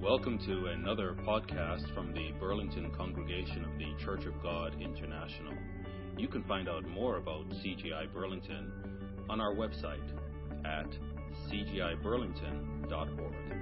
Welcome to another podcast from the Burlington Congregation of the Church of God International. You can find out more about CGI Burlington on our website at cgiburlington.org.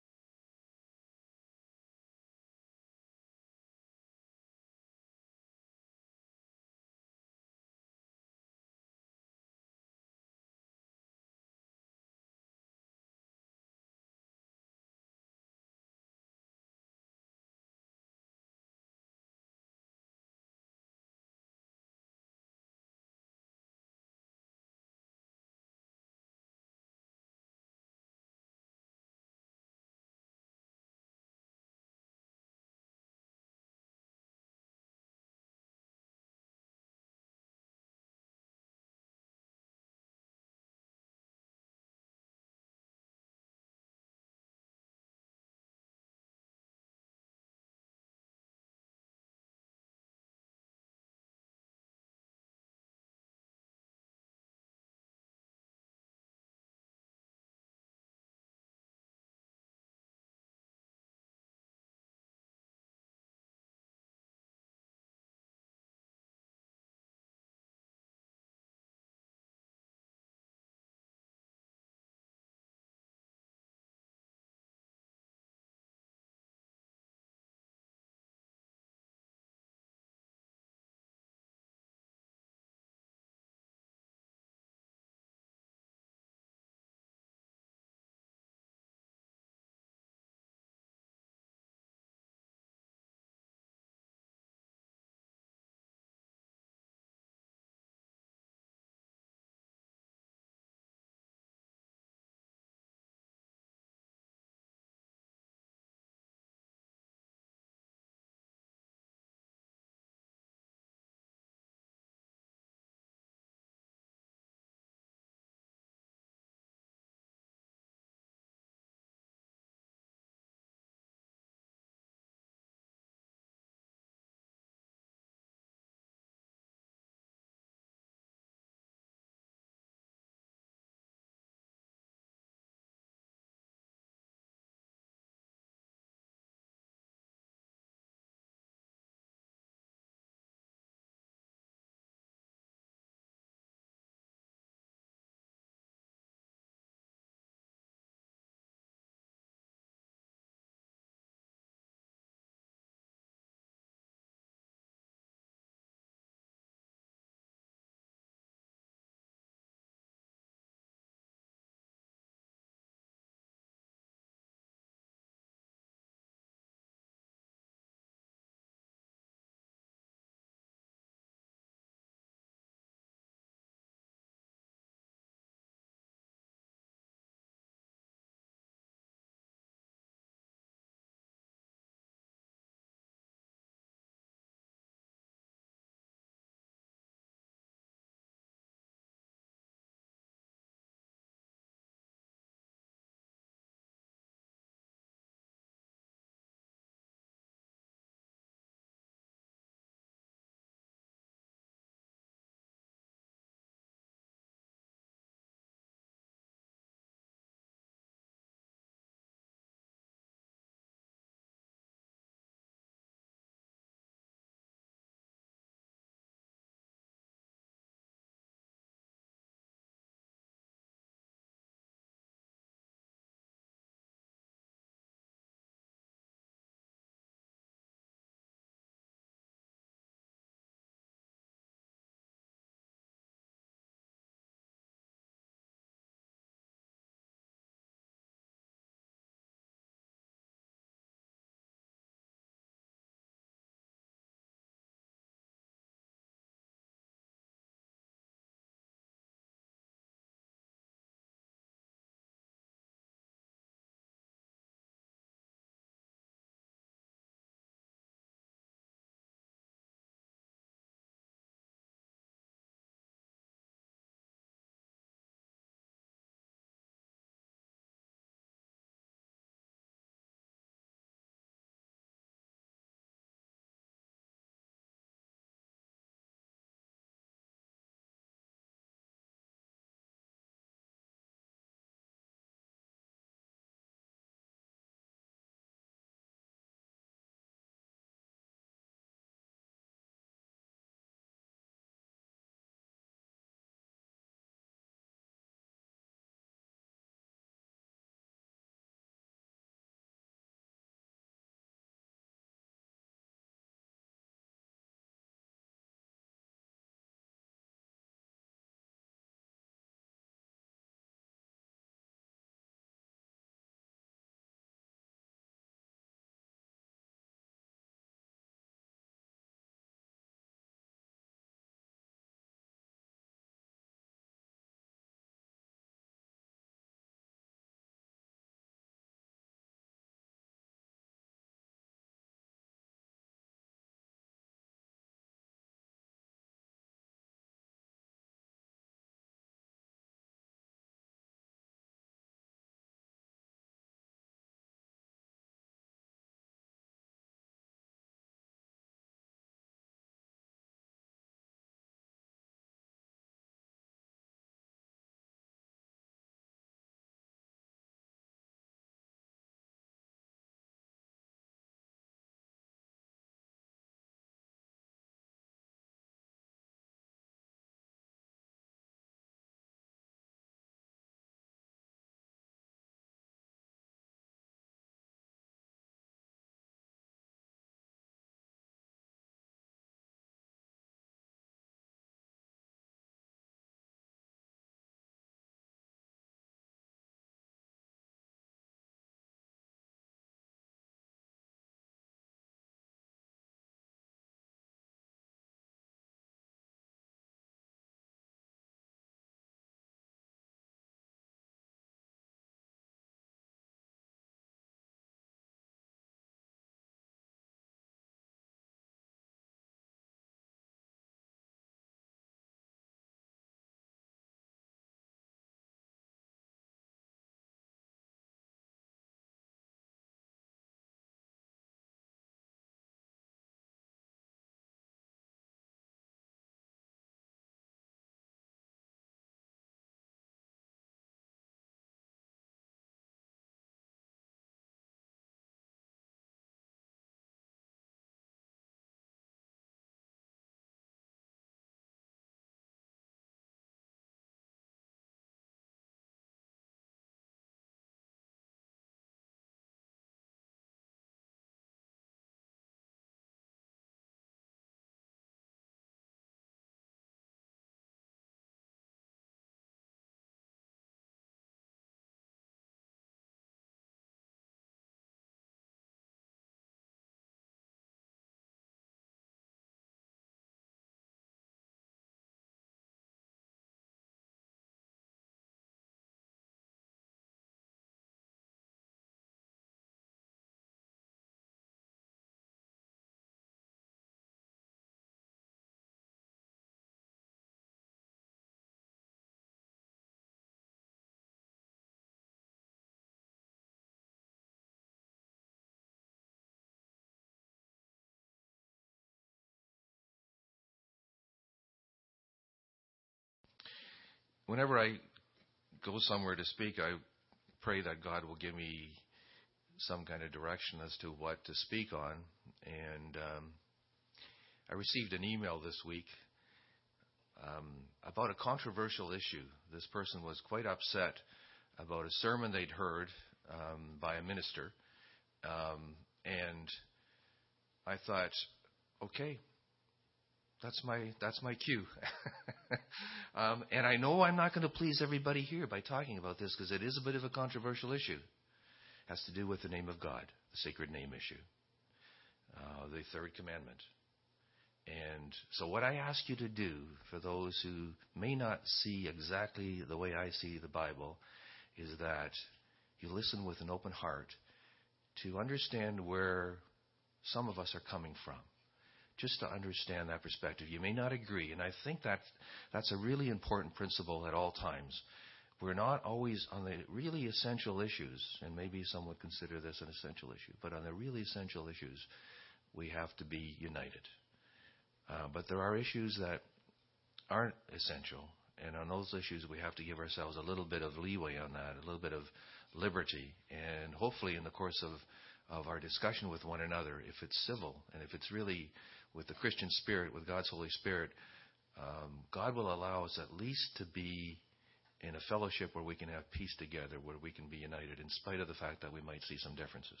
whenever I go somewhere to speak, I pray that God will give me some kind of direction as to what to speak on. And I received an email this week about a controversial issue. This person was quite upset about a sermon they'd heard by a minister. And I thought, okay, that's my cue. And I know I'm not going to please everybody here by talking about this, because it is a bit of a controversial issue. It has to do with the name of God, the sacred name issue, the third commandment. And so what I ask you to do, for those who may not see exactly the way I see the Bible, is that you listen with an open heart to understand where some of us are coming from, just to understand that perspective. You may not agree, and I think that's a really important principle at all times. We're not always on the really essential issues, and maybe some would consider this an essential issue, but on the really essential issues, we have to be united. But there are issues that aren't essential, and on those issues we have to give ourselves a little bit of leeway on that, a little bit of liberty, and hopefully in the course of our discussion with one another, if it's civil and if it's really with the Christian spirit, with God's Holy Spirit, God will allow us at least to be in a fellowship where we can have peace together, where we can be united in spite of the fact that we might see some differences.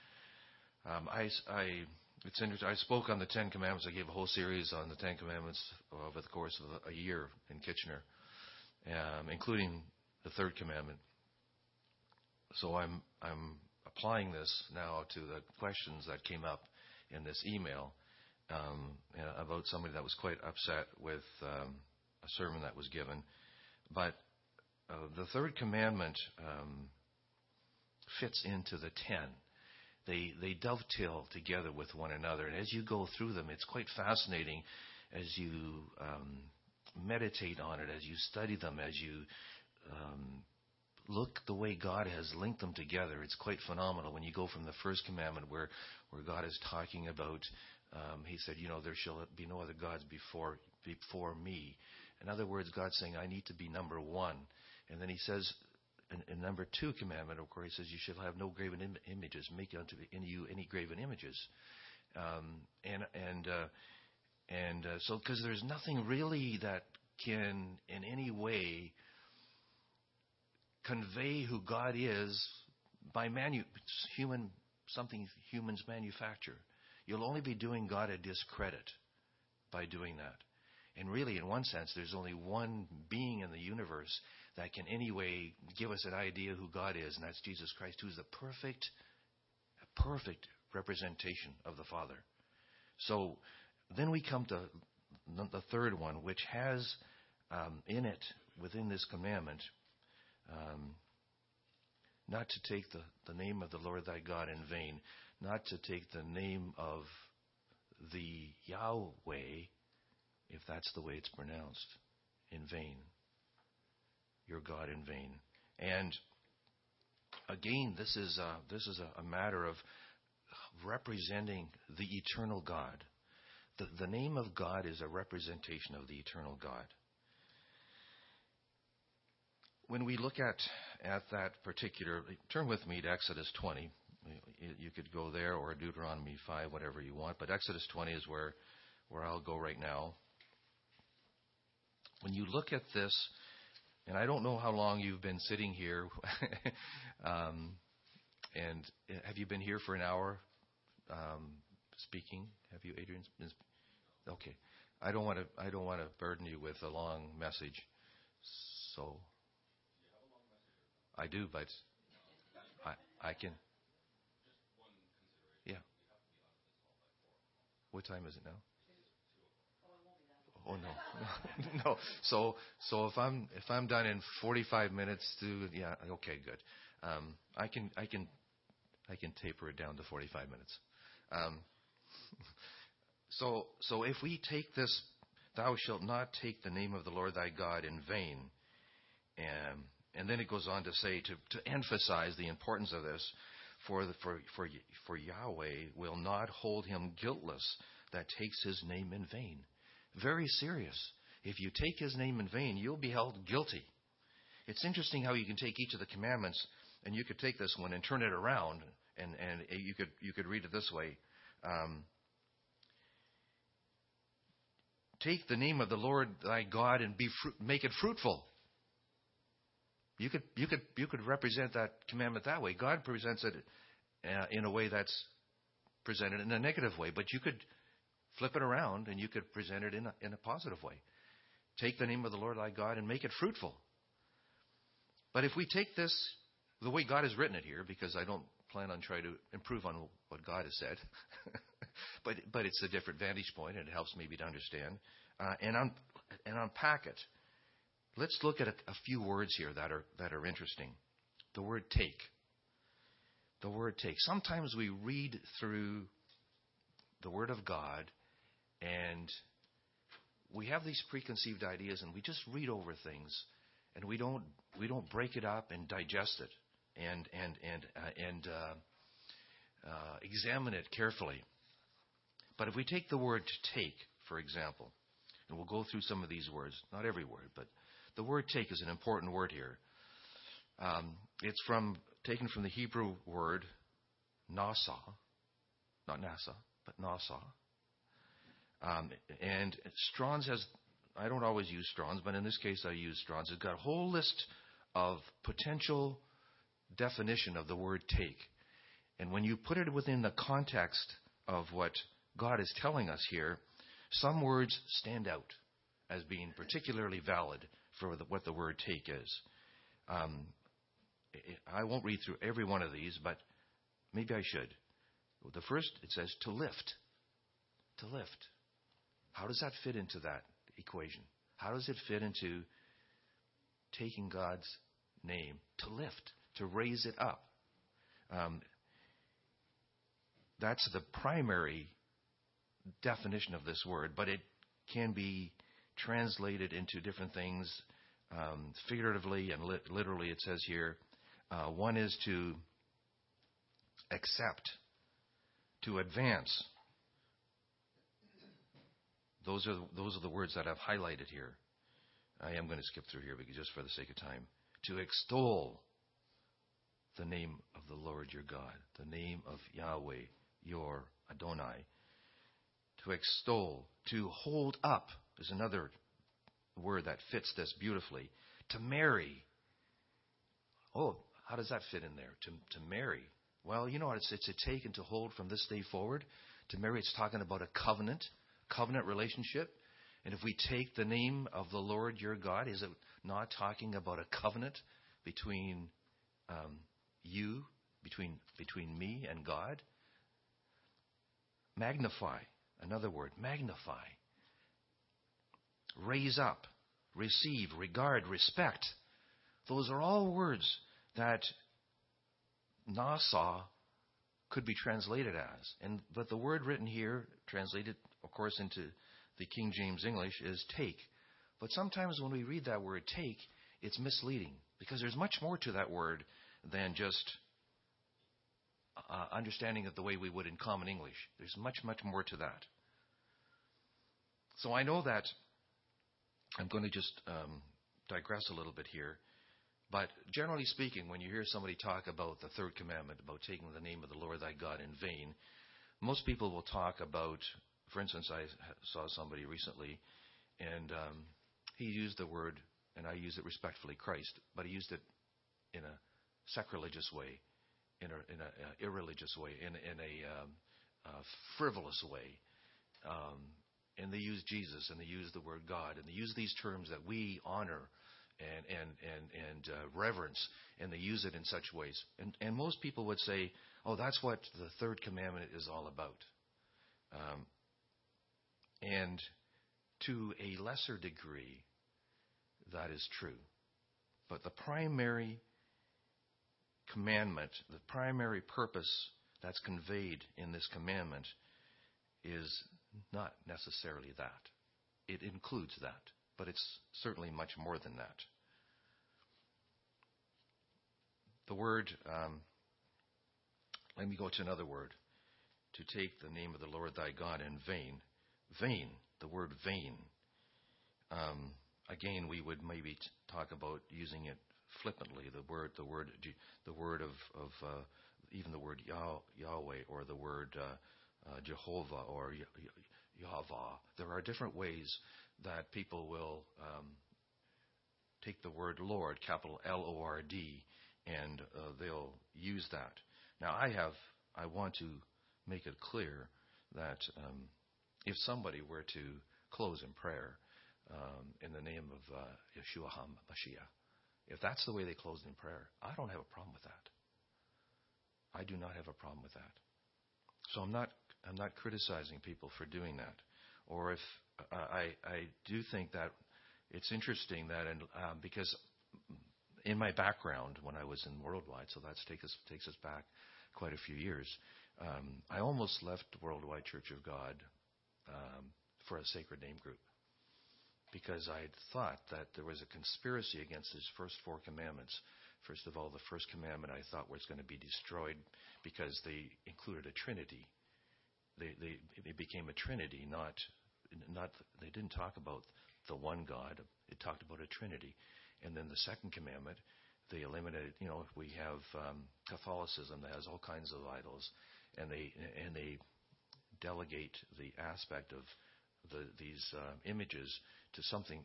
It's interesting. I spoke on the Ten Commandments. I gave a whole series on the Ten Commandments over the course of a year in Kitchener, including the third commandment. So I'm applying this now to the questions that came up in this email about somebody that was quite upset with a sermon that was given. But the third commandment fits into the 10. They dovetail together with one another. And as you go through them, it's quite fascinating as you meditate on it, as you study them, as you look the way God has linked them together. It's quite phenomenal. When you go from the first commandment where God is talking about, he said, there shall be no other gods before me. In other words, God's saying, I need to be number one. And then he says, in number 2 commandment, of course, he says, you shall have no graven images. Make unto you any graven images. So, because there's nothing really that can in any way convey who God is by something humans manufacture. You'll only be doing God a discredit by doing that. And really, in one sense, there's only one being in the universe that can anyway give us an idea who God is, and that's Jesus Christ, who's the perfect representation of the Father. So then we come to the third one, which has in it, within this commandment, not to take the name of the Lord thy God in vain, not to take the name of the Yahweh, if that's the way it's pronounced, in vain. Your God in vain. And again, this is a matter of representing the eternal God. The name of God is a representation of the eternal God. When we look at that particular, turn with me to Exodus 20. You could go there, or Deuteronomy 5, whatever you want. But Exodus 20 is where I'll go right now. When you look at this, and I don't know how long you've been sitting here, and have you been here for an hour speaking? Have you, Adrian? Okay. I don't want to burden you with a long message. So I do, but I can. Yeah. What time is it now? Oh no, no. So if I'm done in 45 minutes, okay, good. I can taper it down to 45 minutes. So if we take this, thou shalt not take the name of the Lord thy God in vain, and then it goes on to say to emphasize the importance of this, for Yahweh will not hold him guiltless that takes his name in vain. Very serious. if you take his name in vain, you'll be held guilty. It's interesting how you can take each of the commandments, and you could take this one and turn it around, and you could read it this way. Take the name of the Lord thy God and make it fruitful. You could represent that commandment that way. God presents it in a way that's presented in a negative way, but you could flip it around and you could present it in a positive way. Take the name of the Lord thy God and make it fruitful. But if we take this the way God has written it here, because I don't plan on trying to improve on what God has said, but it's a different vantage point and it helps maybe to understand and unpack it. Let's look at a few words here that are interesting. The word take. The word take. Sometimes we read through the Word of God and we have these preconceived ideas and we just read over things and we don't break it up and digest it and examine it carefully. But if we take the word to take, for example, and we'll go through some of these words, not every word, but the word take is an important word here. It's taken from the Hebrew word nasa, not NASA, but nasa. And Strong's has, I don't always use Strong's, but in this case I use Strong's. It's got a whole list of potential definition of the word take. And when you put it within the context of what God is telling us here, some words stand out as being particularly valid for what the word take is. I won't read through every one of these, but maybe I should. The first, it says to lift. To lift. How does that fit into that equation? How does it fit into taking God's name? To lift, to raise it up. That's the primary definition of this word, but it can be translated into different things figuratively and literally. It says here, one is to accept, to advance. Those are the words that I've highlighted here. I am going to skip through here because just for the sake of time. To extol the name of the Lord your God, the name of Yahweh, your Adonai. To extol, to hold up is another word that fits this beautifully. To marry. Oh, how does that fit in there? To marry. Well, you know what? It's a take and to hold from this day forward. To marry, it's talking about a covenant relationship. And if we take the name of the Lord your God, is it not talking about a covenant between you, between me and God? Magnify, another word, magnify. Raise up, receive, regard, respect. Those are all words that nasa could be translated as. But the word written here, translated, of course, into the King James English, is take. But sometimes when we read that word take, it's misleading because there's much more to that word than just understanding it the way we would in common English. There's much, much more to that. So I know that I'm going to just digress a little bit here. But generally speaking, when you hear somebody talk about the third commandment, about taking the name of the Lord thy God in vain, most people will talk about, for instance, I saw somebody recently, and he used the word, and I use it respectfully, Christ, but he used it in a sacrilegious way, in a irreligious way, in a frivolous way. And they use Jesus, and they use the word God, and they use these terms that we honor and reverence, and they use it in such ways. And most people would say, oh, that's what the third commandment is all about. And to a lesser degree, that is true. But the primary commandment, the primary purpose that's conveyed in this commandment is not necessarily that. It includes that, but it's certainly much more than that. The word, let me go to another word. To take the name of the Lord thy God in vain. Vain, the word vain. Again, we would maybe talk about using it flippantly. The word of even the word Yahweh, or the word Jehovah, or Yahweh. There are different ways that people will take the word Lord, capital Lord, and they'll use that. Now, I want to make it clear that if somebody were to close in prayer in the name of Yeshua HaMashiach, if that's the way they closed in prayer, I don't have a problem with that. I do not have a problem with that. So I'm not criticizing people for doing that. Or if I do think that it's interesting that because in my background when I was in Worldwide, so that takes us back quite a few years, I almost left Worldwide Church of God for a sacred name group, because I had thought that there was a conspiracy against his first 4 commandments. First of all, the first commandment I thought was going to be destroyed because they included a trinity. It became a trinity, not they didn't talk about the one God. It talked about a trinity. And then the second commandment, they eliminated. We have Catholicism that has all kinds of idols, and they delegate the aspect of these images to something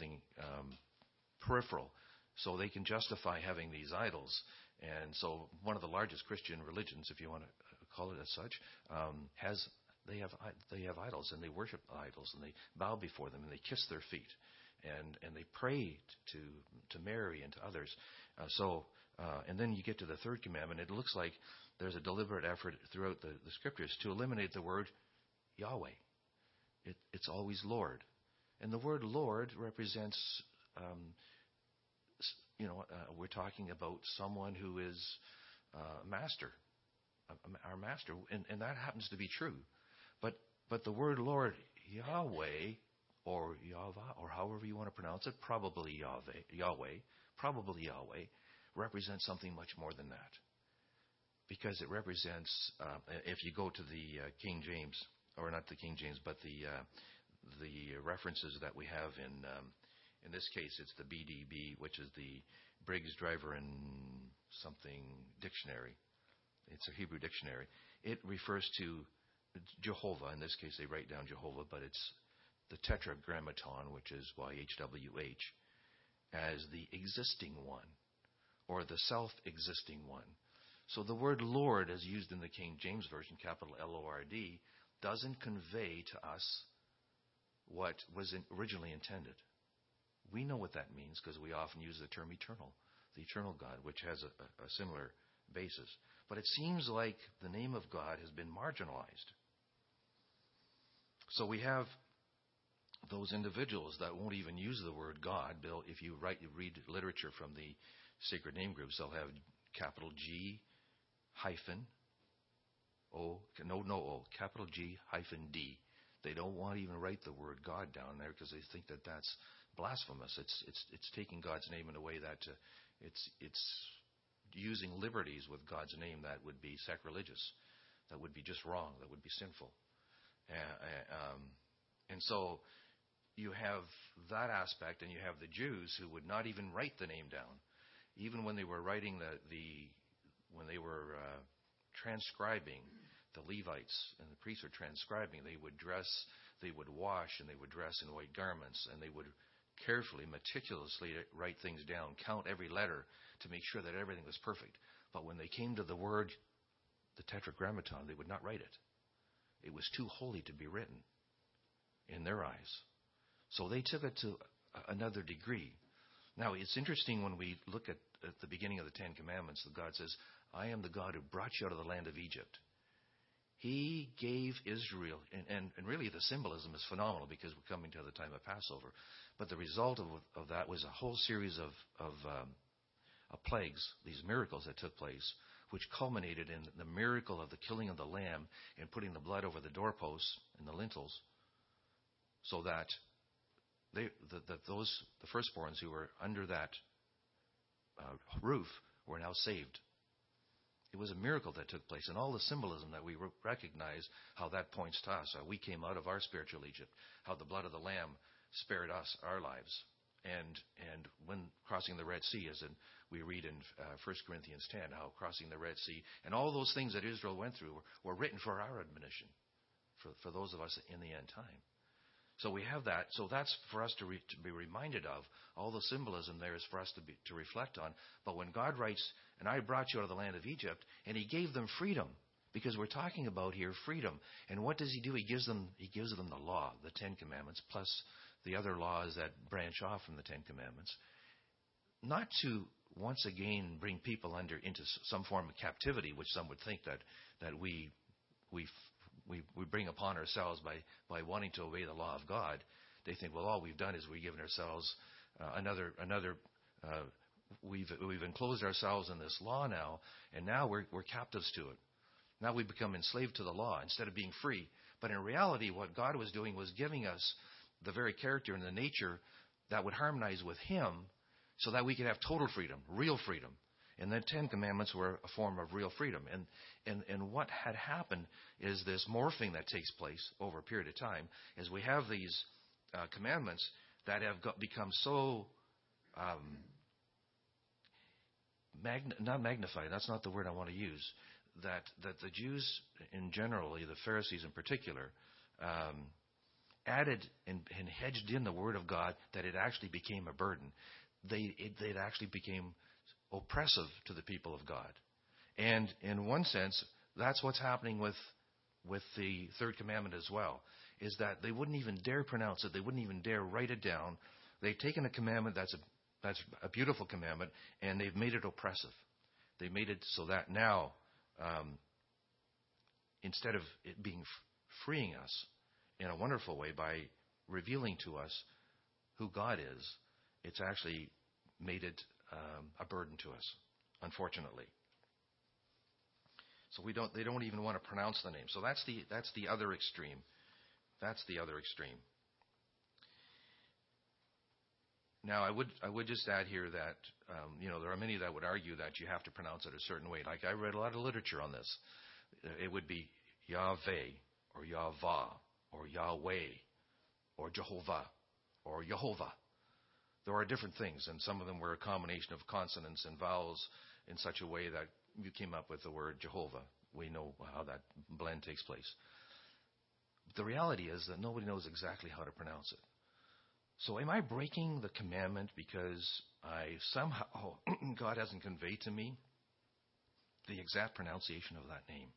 peripheral, so they can justify having these idols. And so one of the largest Christian religions, if you want to call it as such, they have idols, and they worship idols, and they bow before them, and they kiss their feet, and they pray to Mary and to others. And then you get to the third commandment. It looks like there's a deliberate effort throughout the scriptures to eliminate the word Yahweh. It's always Lord. And the word Lord represents, we're talking about someone who is master, our master. And that happens to be true. But the word Lord, Yahweh, or Yahweh, or however you want to pronounce it, probably Yahweh, represents something much more than that. Because it represents, if you go to the King James, or not the King James, but the references that we have in this case, it's the BDB, which is the Briggs Driver and something dictionary. It's a Hebrew dictionary. It refers to Jehovah. In this case, they write down Jehovah, but it's the Tetragrammaton, which is YHWH, as the existing one, or the self-existing one. So the word Lord, as used in the King James Version, capital L-O-R-D, doesn't convey to us what was originally intended. We know what that means because we often use the term eternal, the eternal God, which has a similar basis. But it seems like the name of God has been marginalized. So we have those individuals that won't even use the word God. If you read literature from the sacred name groups, they'll have capital G hyphen O, no O, capital G hyphen D. They don't want to even write the word God down there because they think that that's blasphemous. It's taking God's name in a way that it's using liberties with God's name that would be sacrilegious, that would be just wrong, that would be sinful. And so you have that aspect, and you have the Jews who would not even write the name down. Even when they were writing when they were transcribing, the Levites and the priests were transcribing, they would wash, and they would dress in white garments, and they would carefully, meticulously write things down, count every letter to make sure that everything was perfect. But when they came to the word, the Tetragrammaton, they would not write it. It was too holy to be written in their eyes. So they took it to another degree. Now, it's interesting when we look at the beginning of the Ten Commandments, that God says, I am the God who brought you out of the land of Egypt. He gave Israel, and really the symbolism is phenomenal because we're coming to the time of Passover. But the result of that was a whole series of plagues, these miracles that took place, which culminated in the miracle of the killing of the lamb and putting the blood over the doorposts and the lintels, so that the firstborns who were under that roof were now saved. It was a miracle that took place, and all the symbolism that we recognize, how that points to us. How we came out of our spiritual Egypt, how the blood of the Lamb spared us our lives. And when crossing the Red Sea, as we read in 1 Corinthians 10, how crossing the Red Sea and all those things that Israel went through were written for our admonition, for those of us in the end time. So we have that. So that's for us to be reminded of. All the symbolism there is for us to reflect on. But when God writes, and I brought you out of the land of Egypt, and he gave them freedom, because we're talking about here freedom. And what does he do? He gives them the law, the Ten Commandments, plus the other laws that branch off from the Ten Commandments. Not to once again bring people into some form of captivity, which some would think that we bring upon ourselves by wanting to obey the law of God. They think, well, all we've done is we've given ourselves we've enclosed ourselves in this law now, and now we're captives to it. Now we become enslaved to the law instead of being free. But in reality, what God was doing was giving us the very character and the nature that would harmonize with him, so that we could have total freedom, real freedom. And the Ten Commandments were a form of real freedom. And what had happened is this morphing that takes place over a period of time, is we have these commandments that have become so not magnified. That's not the word I want to use. That the Jews in general, the Pharisees in particular, added and hedged in the Word of God, that it actually became a burden. It actually became oppressive to the people of God. And in one sense, that's what's happening with the third commandment as well, is that they wouldn't even dare pronounce it. They wouldn't even dare write it down. They've taken a commandment that's a beautiful commandment, and they've made it oppressive. They made it so that now, instead of it being freeing us in a wonderful way by revealing to us who God is, it's actually made it a burden to us, unfortunately. So they don't even want to pronounce the name. So that's the other extreme. That's the other extreme. Now, I would just add here that there are many that would argue that you have to pronounce it a certain way. Like, I read a lot of literature on this. It would be Yahweh or Yahvah or Yahweh or Jehovah or Yehovah. There are different things, and some of them were a combination of consonants and vowels in such a way that you came up with the word Jehovah. We know how that blend takes place. But the reality is that nobody knows exactly how to pronounce it. So am I breaking the commandment because God hasn't conveyed to me the exact pronunciation of that name?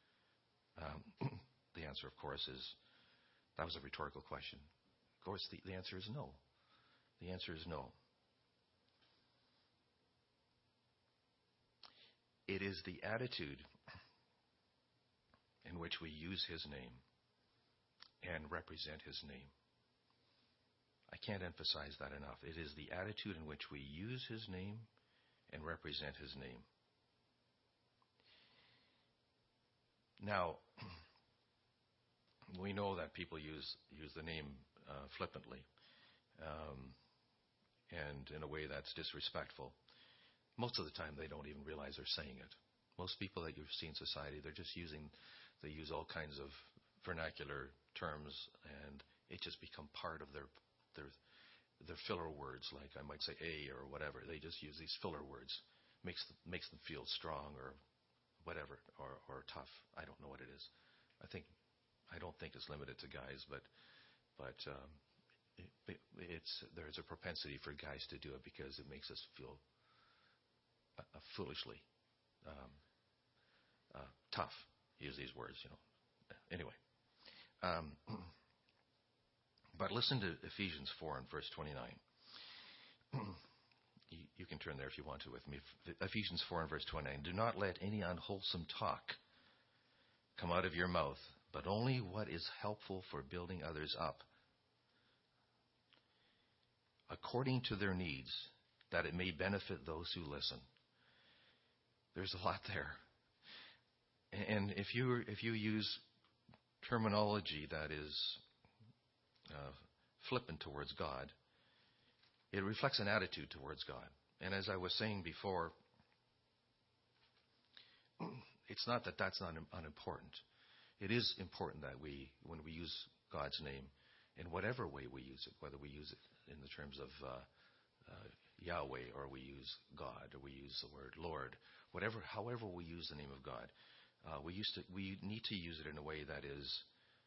The answer, of course, is that was a rhetorical question. Of course, the answer is no. The answer is no. It is the attitude in which we use his name and represent his name. I can't emphasize that enough. It is the attitude in which we use his name and represent his name. Now, we know that people use the name flippantly and in a way that's disrespectful. Most of the time, they don't even realize they're saying it. Most people that you've seen in society, they use all kinds of vernacular terms, and it just become part of their filler words, like I might say a or whatever. They just use these filler words. Makes them feel strong or whatever, or tough. I don't know what it is. I don't think it's limited to guys, but there's a propensity for guys to do it because it makes us feel foolishly tough. Use these words, Anyway. But listen to Ephesians 4 and verse 29. You can turn there if you want to with me. Ephesians 4 and verse 29. Do not let any unwholesome talk come out of your mouth, but only what is helpful for building others up, according to their needs, that it may benefit those who listen. There's a lot there. And if you use terminology that is flippant towards God, it reflects an attitude towards God. And as I was saying before, it's not that that's not unimportant. It is important that when we use God's name in whatever way we use it, whether we use it in the terms of Yahweh, or we use God, or we use the word Lord, however we use the name of God, we need to use it in a way that is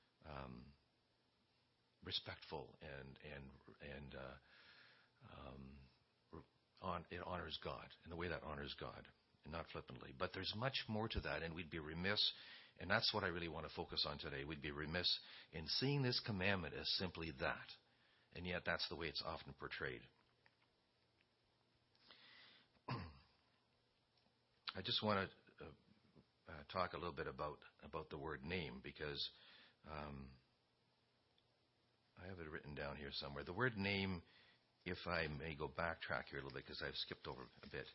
respectful and it honors God, in a way that honors God, and not flippantly. But there's much more to that, and we'd be remiss, and that's what I really want to focus on today. We'd be remiss in seeing this commandment as simply that, and yet that's the way it's often portrayed. I just want to talk a little bit about the word name, because I have it written down here somewhere. The word name, if I may go backtrack here a little bit, because I've skipped over a bit.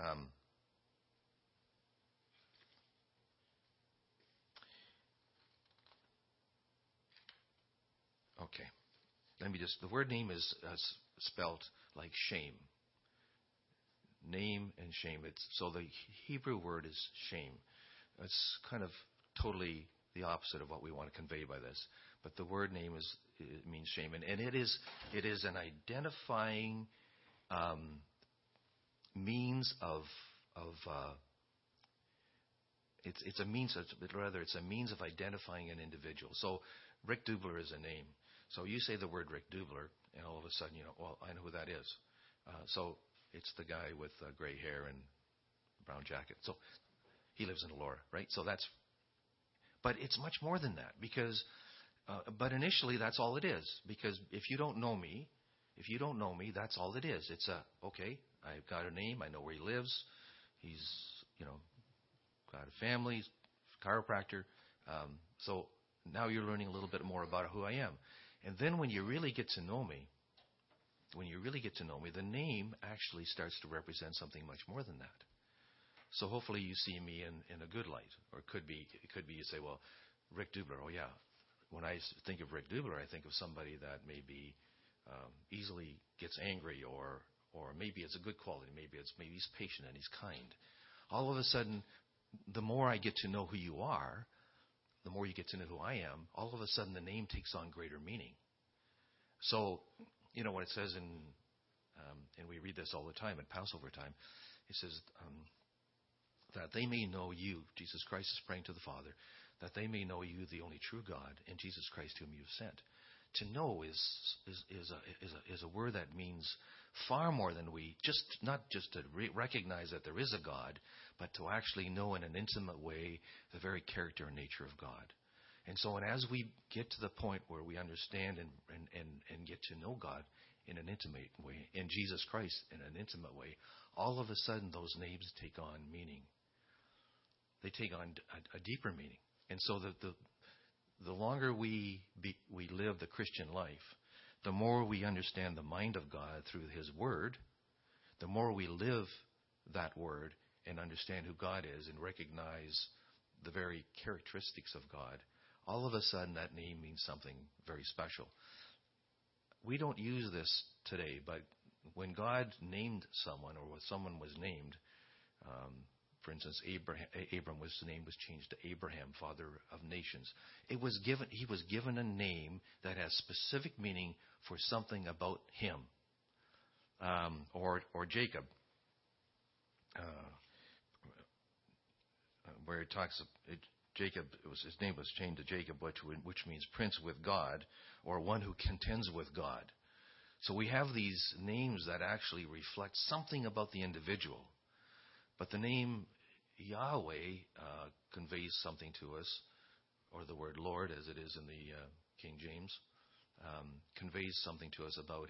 Okay. The word name is spelled like shame. Name and shame. So the Hebrew word is shame. It's kind of totally the opposite of what we want to convey by this. But the word name it means shame. And it is an identifying means of it's a means of identifying an individual. So Rick Dubler is a name. So you say the word Rick Dubler, and all of a sudden, well, I know who that is. So it's the guy with gray hair and brown jacket. So he lives in Elora, right? So but it's much more than that, because, but initially that's all it is. Because if you don't know me, that's all it is. It's okay, I've got a name, I know where he lives, he's, got a family, chiropractor. So now you're learning a little bit more about who I am. And then when you really get to know me, the name actually starts to represent something much more than that. So hopefully you see me in a good light. Or it could be you say, well, Rick Dubler, oh yeah. When I think of Rick Dubler, I think of somebody that maybe easily gets angry, or maybe it's a good quality. Maybe he's patient and he's kind. All of a sudden, the more I get to know who you are, the more you get to know who I am, all of a sudden the name takes on greater meaning. So, when it says and we read this all the time at Passover time, it says that they may know you, Jesus Christ is praying to the Father, that they may know you, the only true God, and Jesus Christ whom you've sent. To know is a word that means far more than not just to recognize that there is a God, but to actually know in an intimate way the very character and nature of God. And so, as we get to the point where we understand and get to know God in an intimate way, and Jesus Christ in an intimate way, all of a sudden those names take on meaning. They take on a deeper meaning. And so the longer we live the Christian life, the more we understand the mind of God through His Word, the more we live that Word and understand who God is and recognize the very characteristics of God, all of a sudden that name means something very special. We don't use this today, but when God named someone, or when someone was named, for instance, Abram was changed to Abraham, father of nations. He was given a name that has specific meaning for something about him. Or Jacob, where it talks Jacob, his name was changed to Jacob, which means prince with God, or one who contends with God. So we have these names that actually reflect something about the individual. But the name Yahweh conveys something to us, or the word Lord, as it is in the King James, conveys something to us about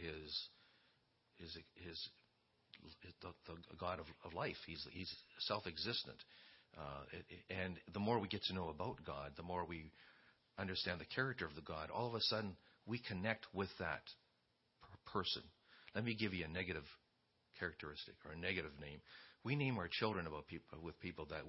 the God of life. He's self-existent. And the more we get to know about God, the more we understand the character of the God, all of a sudden we connect with that person. Let me give you a negative characteristic or a negative name. We name our children with people that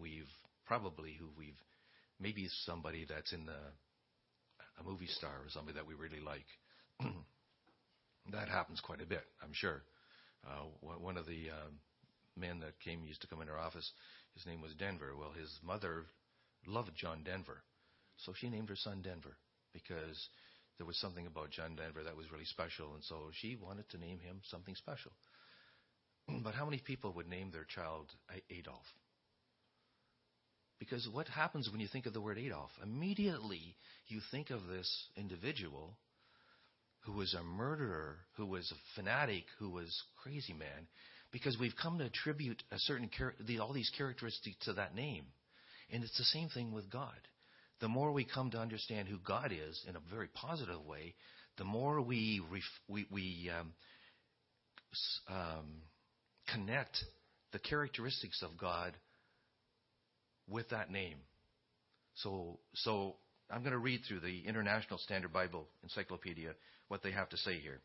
maybe somebody that's in a movie star or somebody that we really like. That happens quite a bit, I'm sure. One of the men that used to come in our office, his name was Denver. Well, his mother loved John Denver, so she named her son Denver, because there was something about John Denver that was really special, and so she wanted to name him something special. But how many people would name their child Adolf? Because what happens when you think of the word Adolf? Immediately you think of this individual who was a murderer, who was a fanatic, who was a crazy man, because we've come to attribute a certain all these characteristics to that name. And it's the same thing with God. The more we come to understand who God is in a very positive way, the more we connect the characteristics of God with that name. So I'm going to read through the International Standard Bible Encyclopedia, what they have to say here.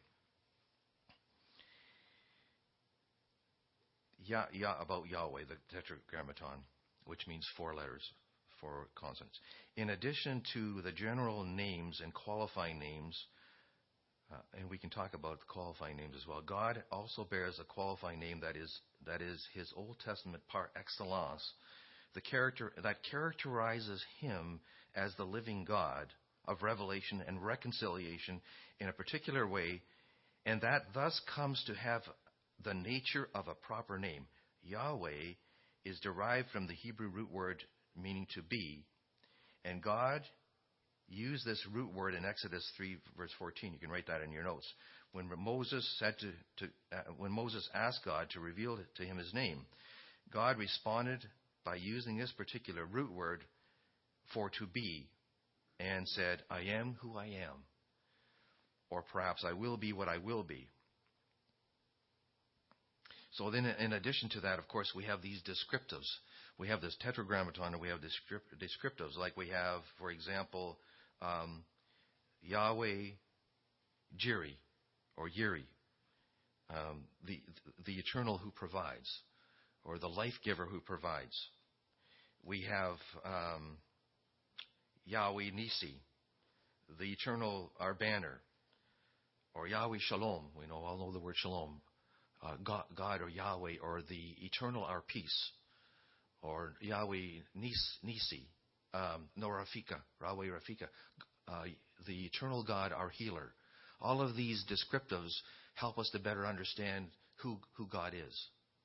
About Yahweh, the Tetragrammaton, which means 4 letters, 4 consonants. In addition to the general names and qualifying names, and we can talk about the qualifying names as well, God also bears a qualifying name that is His Old Testament par excellence, the character that characterizes Him as the living God of revelation and reconciliation in a particular way, and that thus comes to have the nature of a proper name. Yahweh is derived from the Hebrew root word meaning to be, and God used this root word in Exodus 3 verse 14. You can write that in your notes. When Moses when Moses asked God to reveal to him His name, God responded by using this particular root word for to be, and said, I am who I am, or perhaps I will be what I will be. So then, in addition to that, of course, we have these descriptives. We have this tetragrammaton, and we have descriptives, like we have, for example, Yahweh Jireh, or Yiri, the eternal who provides, or the life giver who provides. We have Yahweh Nisi, the eternal, our banner, or Yahweh Shalom. We all know the word Shalom. God or Yahweh, or the eternal, our peace, or Yahweh Nisi, Rafika, Yahweh Rafika, the eternal God, our healer. All of these descriptives help us to better understand who God is.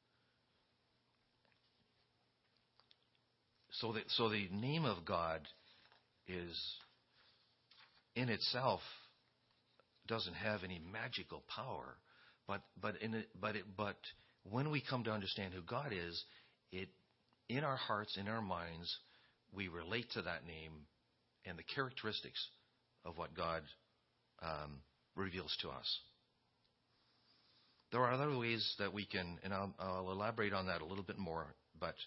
So the name of God is, in itself, doesn't have any magical power. But when we come to understand who God is, in our hearts, in our minds, we relate to that name and the characteristics of what God reveals to us. There are other ways that we can, and I'll elaborate on that a little bit more, but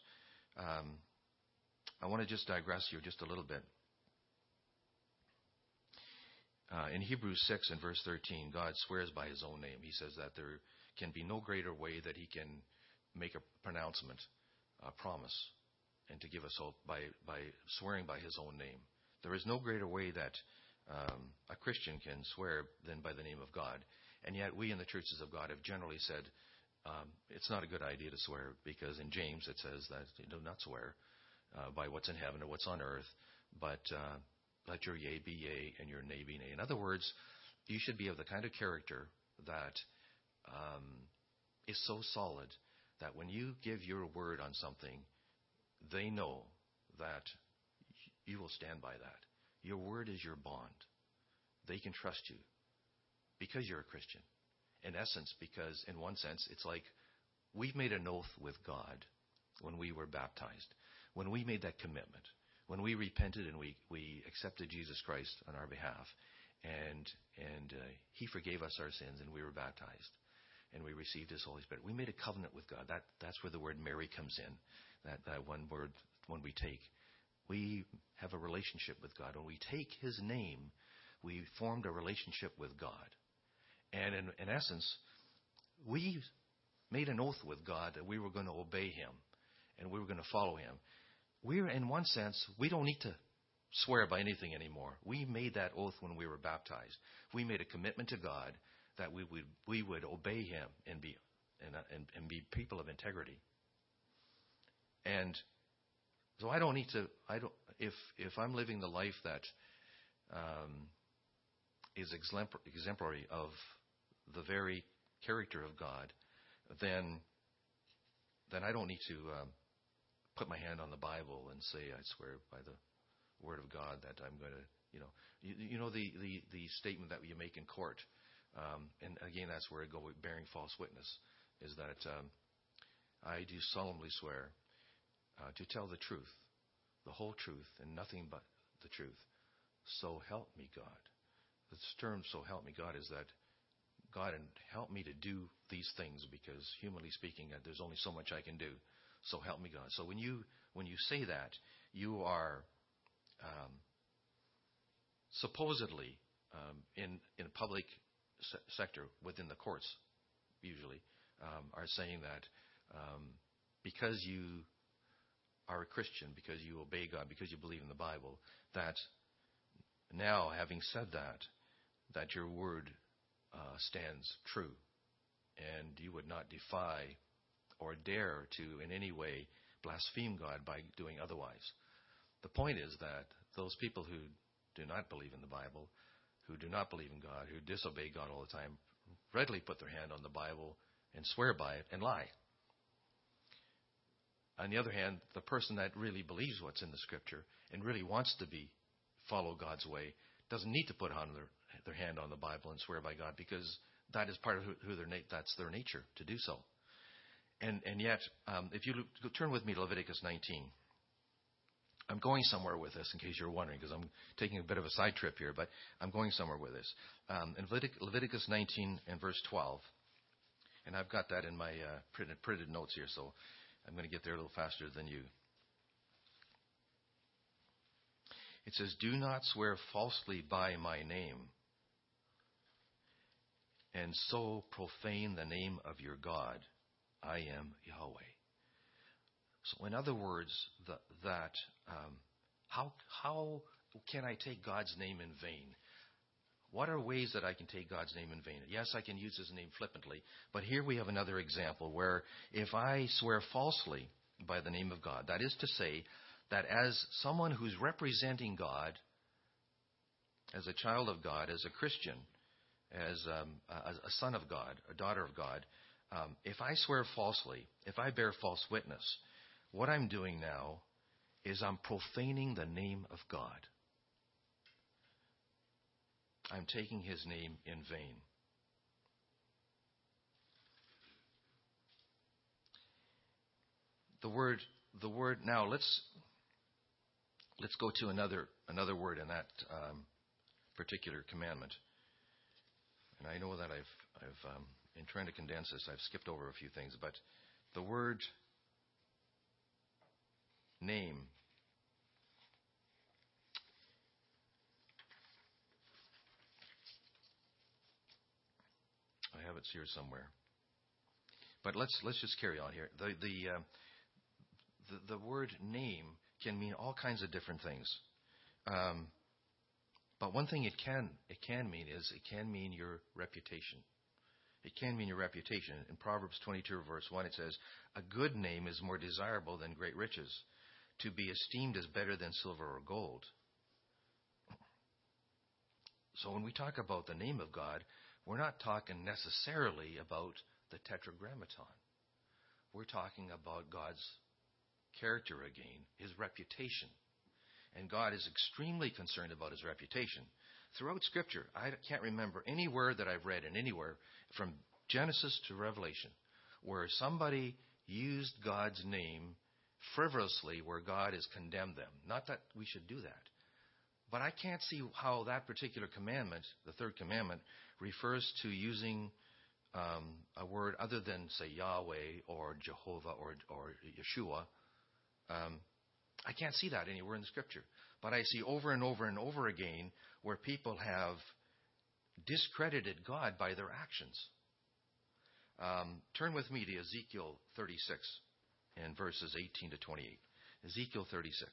I want to just digress here just a little bit. In Hebrews 6 and verse 13, God swears by His own name. He says that there can be no greater way that He can make a pronouncement, a promise, and to give us hope by swearing by His own name. There is no greater way that a Christian can swear than by the name of God. And yet we in the churches of God have generally said it's not a good idea to swear, because in James it says that you do not swear by what's in heaven or what's on earth, but let your yea be yea and your nay be nay. In other words, you should be of the kind of character that is so solid that when you give your word on something, they know that you will stand by that. Your word is your bond. They can trust you because you're a Christian. In essence, because in one sense, it's like we've made an oath with God when we were baptized, when we made that commitment. When we repented and we accepted Jesus Christ on our behalf, and He forgave us our sins, and we were baptized, and we received His Holy Spirit. We made a covenant with God. That's where the word Mary comes in. That one word, when we take, we have a relationship with God. When we take His name, we formed a relationship with God. And in essence, we made an oath with God that we were going to obey Him, and we were going to follow Him. We're, in one sense, we don't need to swear by anything anymore. We made that oath when we were baptized. We made a commitment to God that we would obey Him and be people of integrity. And so I don't need to. If I'm living the life that is exemplary of the very character of God, then I don't need to put my hand on the Bible and say, I swear by the Word of God that I'm going to, the statement that you make in court. And again, that's where I go with bearing false witness, is that I do solemnly swear to tell the truth, the whole truth, and nothing but the truth. So help me God. The term "so help me God" is that God, and help me to do these things, because humanly speaking, there's only so much I can do. So help me God. So when you say that, you are supposedly in a public sector within the courts, usually, are saying that because you are a Christian, because you obey God, because you believe in the Bible, that now, having said that your word stands true, and you would not defy or dare to in any way blaspheme God by doing otherwise. The point is that those people who do not believe in the Bible, who do not believe in God, who disobey God all the time, readily put their hand on the Bible and swear by it and lie. On the other hand, the person that really believes what's in the Scripture and really wants to follow God's way doesn't need to put on their hand on the Bible and swear by God, because that is part of that's their nature to do so. And yet, if you turn with me to Leviticus 19, I'm going somewhere with this, in case you're wondering, because I'm taking a bit of a side trip here, but I'm going somewhere with this. In Leviticus 19 and verse 12, and I've got that in my printed notes here, so I'm going to get there a little faster than you. It says, "Do not swear falsely by my name, and so profane the name of your God. I am Yahweh." So in other words, how can I take God's name in vain? What are ways that I can take God's name in vain? Yes, I can use His name flippantly, but here we have another example where if I swear falsely by the name of God, that is to say, that as someone who's representing God, as a child of God, as a Christian, as a son of God, a daughter of God, if I swear falsely, if I bear false witness, what I'm doing now is I'm profaning the name of God. I'm taking His name in vain. The word. Now let's go to another word in that particular commandment. And I know that I've in trying to condense this, I've skipped over a few things, but the word name. I have it here somewhere. But let's just carry on here. The word name can mean all kinds of different things. But one thing it can mean is it can mean your reputation. It can mean your reputation. In Proverbs 22, verse 1, it says, "A good name is more desirable than great riches. To be esteemed is better than silver or gold." So when we talk about the name of God, we're not talking necessarily about the Tetragrammaton. We're talking about God's character again, His reputation. And God is extremely concerned about His reputation. Throughout Scripture, I can't remember anywhere that I've read, and anywhere from Genesis to Revelation, where somebody used God's name frivolously, where God has condemned them. Not that we should do that. But I can't see how that particular commandment, the third commandment, refers to using a word other than, say, Yahweh or Jehovah or Yeshua. I can't see that anywhere in the Scripture. But I see over and over and over again where people have discredited God by their actions. Turn with me to Ezekiel 36 and verses 18 to 28. Ezekiel 36.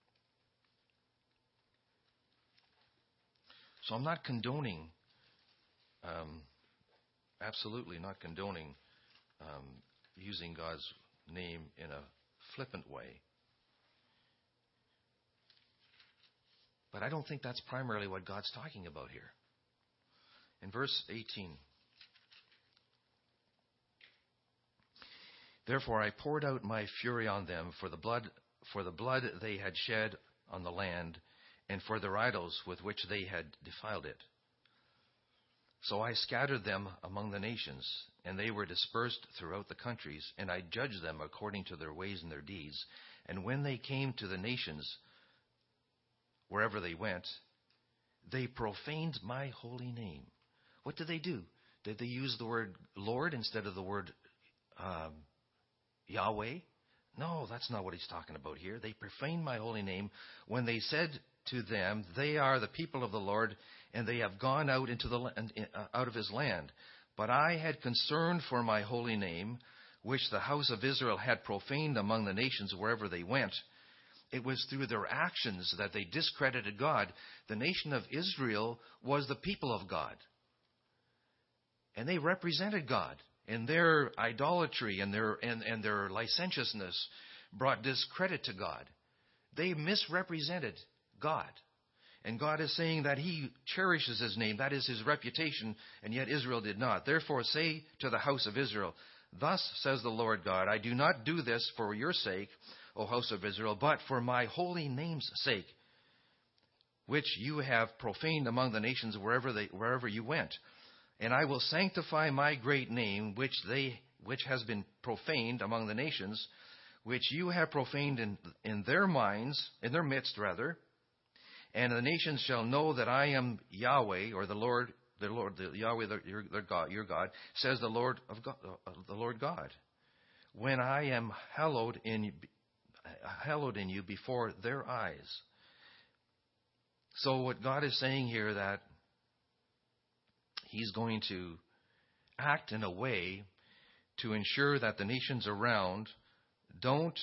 So I'm not condoning, absolutely not condoning using God's name in a flippant way. But I don't think that's primarily what God's talking about here. In verse 18. Therefore I poured out my fury on them for the blood they had shed on the land, and for their idols with which they had defiled it. So I scattered them among the nations, and they were dispersed throughout the countries, and I judged them according to their ways and their deeds. And when they came to the nations, wherever they went, they profaned my holy name. What did they do? Did they use the word Lord instead of the word Yahweh? No, that's not what he's talking about here. They profaned my holy name when they said to them, they are the people of the Lord, and they have gone out out of his land. But I had concern for my holy name, which the house of Israel had profaned among the nations wherever they went. It was through their actions that they discredited God. The nation of Israel was the people of God. And they represented God. And their idolatry and their licentiousness brought discredit to God. They misrepresented God. And God is saying that he cherishes his name. That is his reputation. And yet Israel did not. Therefore say to the house of Israel, thus says the Lord God, I do not do this for your sake, O house of Israel, but for my holy name's sake, which you have profaned among the nations wherever you went. And I will sanctify my great name, which has been profaned among the nations, which you have profaned in their midst. And the nations shall know that I am Yahweh, or the Lord, Yahweh, your God, says the Lord God. When I am hallowed in you before their eyes. So what God is saying here, that he's going to act in a way to ensure that the nations around don't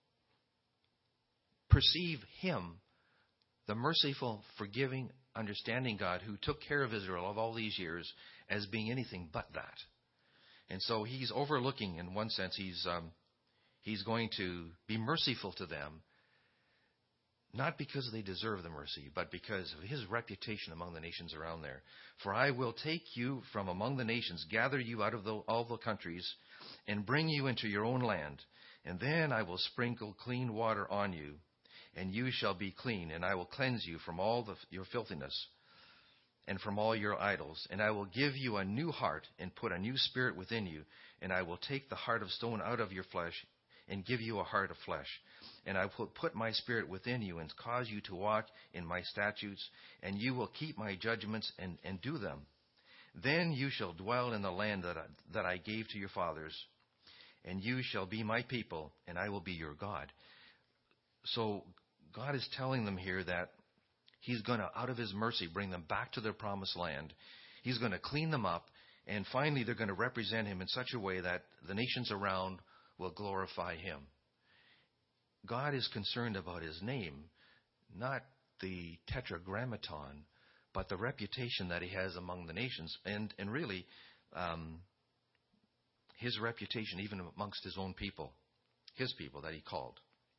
perceive him, the merciful, forgiving, understanding God who took care of Israel of all these years, as being anything but that. And so he's overlooking, in one sense, he's going to be merciful to them, not because they deserve the mercy, but because of his reputation among the nations around there. For I will take you from among the nations, gather you out of all the countries, and bring you into your own land. And then I will sprinkle clean water on you, and you shall be clean. And I will cleanse you from all your filthiness and from all your idols. And I will give you a new heart and put a new spirit within you. And I will take the heart of stone out of your flesh and give you a heart of flesh. And I will put my spirit within you and cause you to walk in my statutes, and you will keep my judgments and do them. Then you shall dwell in the land that I gave to your fathers, and you shall be my people, and I will be your God. So God is telling them here that he's going to, out of his mercy, bring them back to their promised land. He's going to clean them up, and finally they're going to represent him in such a way that the nations around will glorify him. God is concerned about his name, not the tetragrammaton, but the reputation that he has among the nations, and really his reputation even amongst his own people, his people that he called.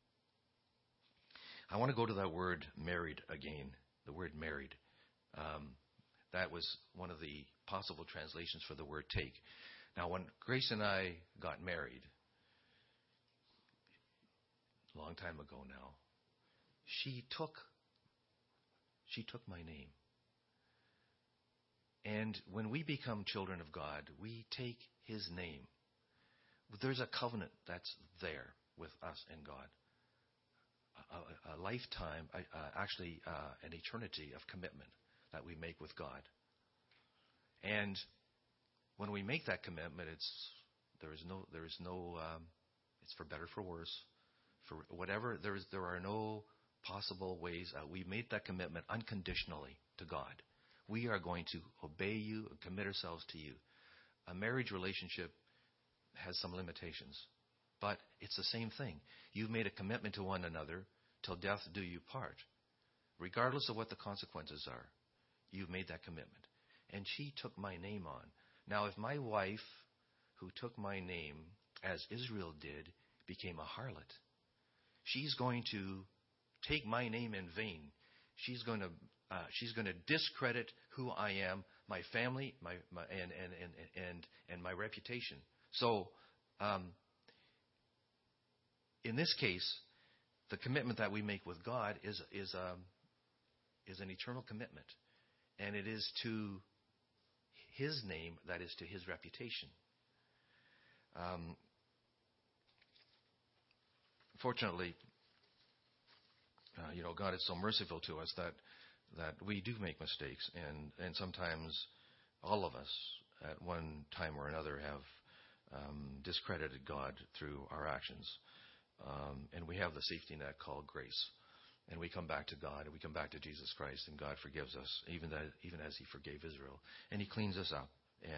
I want to go to that word married again, the word married. That was one of the possible translations for the word take. Now, when Grace and I got married, a long time ago now, she took my name. And when we become children of God, we take his name. There's a covenant that's there with us and God. A lifetime, an eternity of commitment that we make with God. And when we make that commitment, it's for better, for worse, for whatever. There are no possible ways. We made that commitment unconditionally to God. We are going to obey you and commit ourselves to you. A marriage relationship has some limitations, but it's the same thing. You've made a commitment to one another till death do you part. Regardless of what the consequences are, you've made that commitment. And she took my name on. Now, if my wife, who took my name, as Israel did, became a harlot, she's going to take my name in vain. She's going to discredit who I am, my family, and my reputation. So, in this case, the commitment that we make with God is an eternal commitment, and it is to His name, that is to His reputation. Fortunately, God is so merciful to us that we do make mistakes, and sometimes all of us at one time or another have discredited God through our actions. And we have the safety net called grace. And we come back to God, and we come back to Jesus Christ, and God forgives us, even as He forgave Israel. And He cleans us up.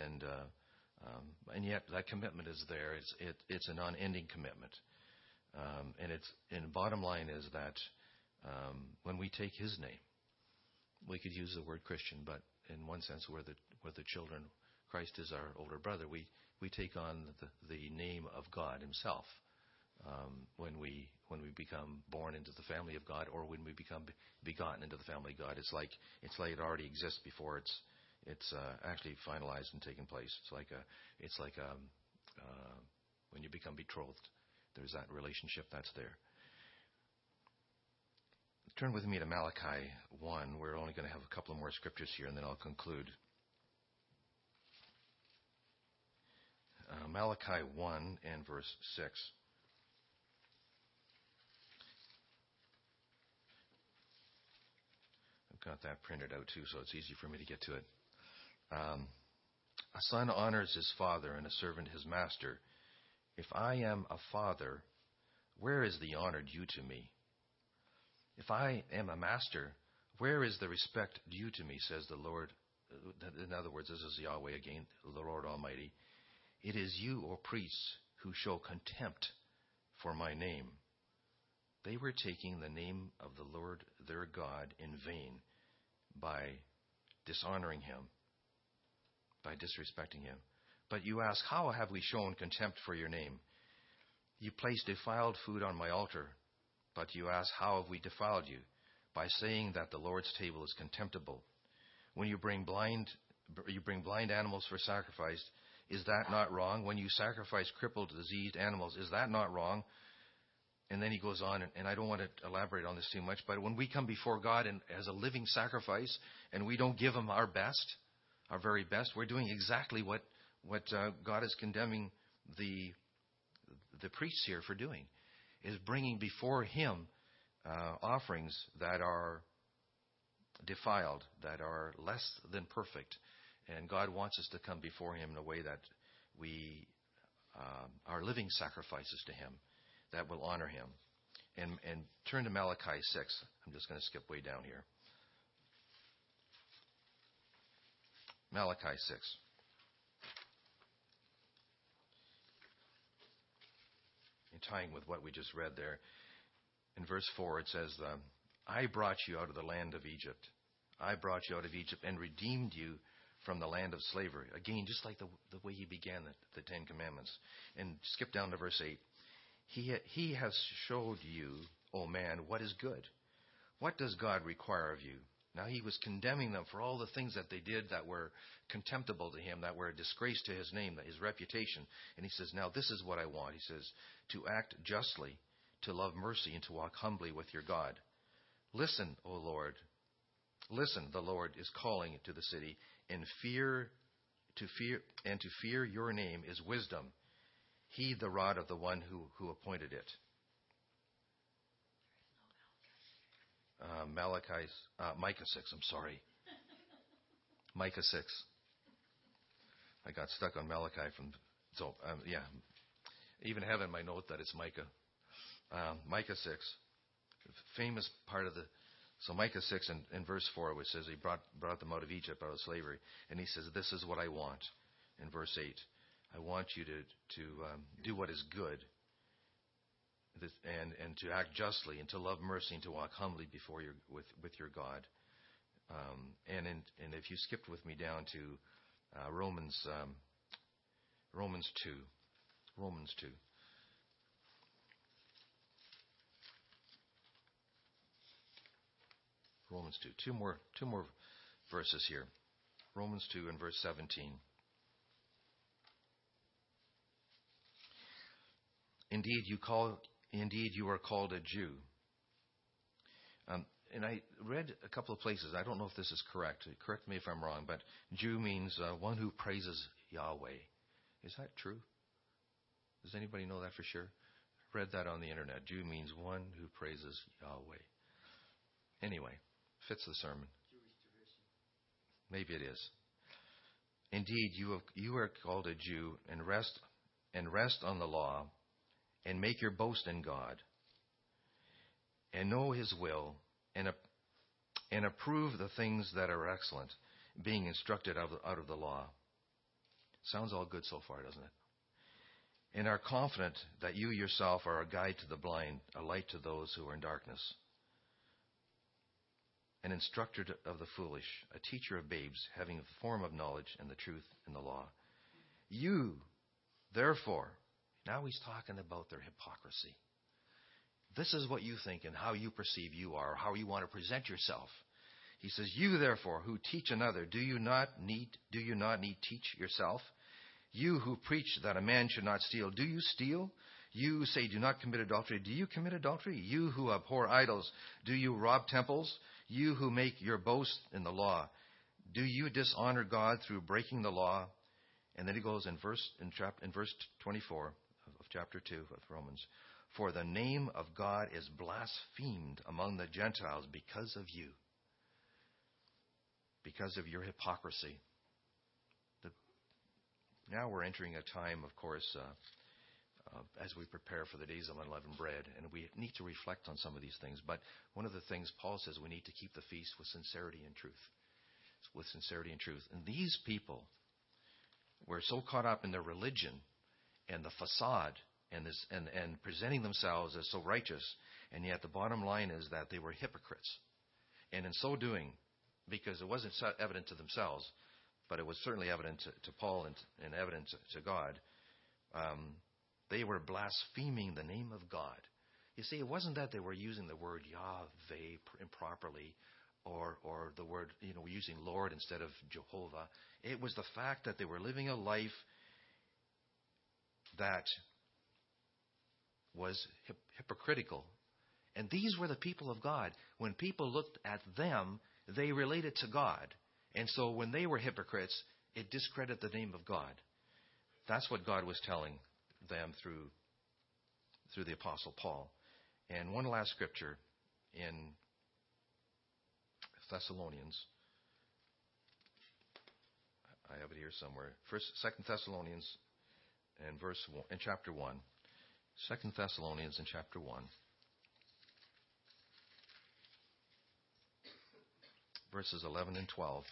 And yet that commitment is there. It's an unending commitment. And bottom line is that when we take His name, we could use the word Christian, but in one sense we're the children. Christ is our older brother. We take on the name of God Himself when we become born into the family of God, or when we become begotten into the family of God. It's like it already exists before it's actually finalized and taken place. It's like when you become betrothed. There's that relationship that's there. Turn with me to Malachi 1. We're only going to have a couple of more scriptures here, and then I'll conclude. Malachi 1 and verse 6. I've got that printed out too, so it's easy for me to get to it. A son honors his father, and a servant his master. If I am a father, where is the honor due to me? If I am a master, where is the respect due to me, says the Lord. In other words, this is Yahweh again, the Lord Almighty. It is you, O priests, who show contempt for my name. They were taking the name of the Lord their God in vain by dishonoring Him, by disrespecting Him. But you ask, how have we shown contempt for your name? You place defiled food on my altar. But you ask, how have we defiled you? By saying that the Lord's table is contemptible. When you bring blind animals for sacrifice, is that not wrong? When you sacrifice crippled, diseased animals, is that not wrong? And then he goes on, and I don't want to elaborate on this too much, but when we come before God and as a living sacrifice, and we don't give Him our best, our very best, we're doing exactly what God is condemning the priests here for doing, is bringing before Him offerings that are defiled, that are less than perfect. And God wants us to come before Him in a way that we are living sacrifices to Him that will honor Him. And turn to Malachi 6. I'm just going to skip way down here. Malachi 6. In tying with what we just read there, in verse 4 it says, I brought you out of the land of Egypt. I brought you out of Egypt and redeemed you from the land of slavery. Again, just like the way He began the Ten Commandments. And skip down to verse 8. He has showed you, O man, what is good. What does God require of you? Now He was condemning them for all the things that they did that were contemptible to Him, that were a disgrace to His name, His reputation. And He says, now this is what I want. He says, to act justly, to love mercy, and to walk humbly with your God. Listen, O Lord. Listen, the Lord is calling to the city, and to fear your name is wisdom. Heed the rod of the one who appointed it. Micah 6, I'm sorry. Micah 6. I got stuck on Malachi even have in my note that it's Micah. Micah 6, famous part of so Micah 6 in verse 4, which says He brought them out of Egypt, out of slavery. And He says, this is what I want. In verse 8, I want you to do what is good, and to act justly, and to love mercy, and to walk humbly before with your God. And if you skipped with me down to Romans 2. Romans 2. Romans 2. Two more verses here. Romans 2 and verse 17. Indeed, you are called a Jew. And I read a couple of places. I don't know if this is correct. Correct me if I'm wrong, but Jew means one who praises Yahweh. Is that true? Does anybody know that for sure? I read that on the internet. Jew means one who praises Yahweh. Anyway, fits the sermon. Maybe it is. Indeed, you are called a Jew and rest on the law and make your boast in God and know His will and approve the things that are excellent, being instructed out of the law. Sounds all good so far, doesn't it? And are confident that you yourself are a guide to the blind, a light to those who are in darkness, an instructor of the foolish, a teacher of babes, having the form of knowledge and the truth in the law. You, therefore, now he's talking about their hypocrisy. This is what you think and how you perceive you are, or how you want to present yourself. He says, you therefore who teach another, do you not need teach yourself? You who preach that a man should not steal, do you steal? You who say do not commit adultery, do you commit adultery? You who abhor idols, do you rob temples? You who make your boast in the law, do you dishonor God through breaking the law? And then he goes in verse 24 of chapter 2 of Romans. For the name of God is blasphemed among the Gentiles because of you, because of your hypocrisy. Now we're entering a time, of course, as we prepare for the days of unleavened bread, and we need to reflect on some of these things. But one of the things Paul says, we need to keep the feast with sincerity and truth. With sincerity and truth. And these people were so caught up in their religion and the facade and presenting themselves as so righteous, and yet the bottom line is that they were hypocrites. And in so doing, because it wasn't evident to themselves, but it was certainly evident to Paul and evident to God, they were blaspheming the name of God. You see, it wasn't that they were using the word Yahweh improperly, or the word, using Lord instead of Jehovah. It was the fact that they were living a life that was hypocritical. And these were the people of God. When people looked at them, they related to God. And so when they were hypocrites, it discredited the name of God. That's what God was telling them through the Apostle Paul. And one last scripture in Thessalonians. I have it here somewhere. 2 Thessalonians in chapter 1. 2 Thessalonians in chapter 1. Verses 11 and 12.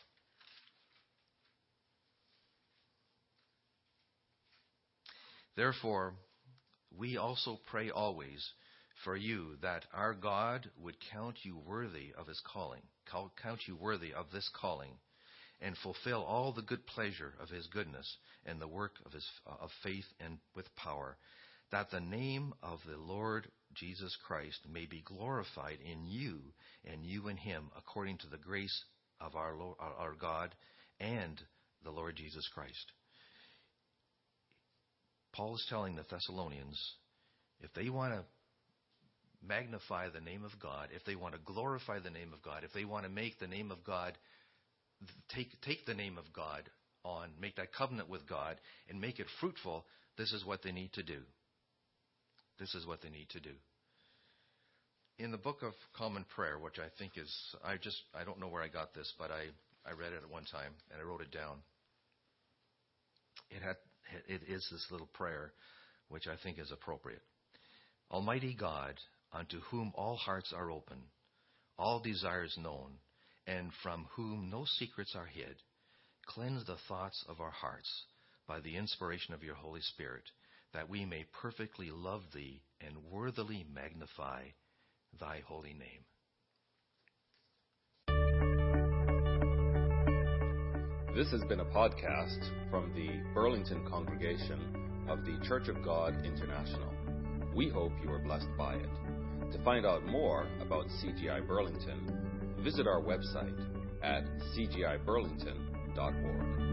Therefore, we also pray always for you that our God would count you worthy of His calling, count you worthy of this calling, and fulfill all the good pleasure of His goodness and the work of faith and with power, that the name of the Lord Jesus Christ may be glorified in you and you in Him, according to the grace of our God and the Lord Jesus Christ. Paul is telling the Thessalonians, if they want to magnify the name of God, if they want to glorify the name of God, if they want to make the name of God, take the name of God on, make that covenant with God, and make it fruitful, this is what they need to do. This is what they need to do. In the Book of Common Prayer, which I think is, I don't know where I got this, but I read it at one time, and I wrote it down. It is this little prayer, which I think is appropriate. Almighty God, unto whom all hearts are open, all desires known, and from whom no secrets are hid, cleanse the thoughts of our hearts by the inspiration of your Holy Spirit, that we may perfectly love Thee and worthily magnify Thy holy name. This has been a podcast from the Burlington congregation of the Church of God International. We hope you are blessed by it. To find out more about CGI Burlington, visit our website at cgiburlington.com. cgiburnington.org.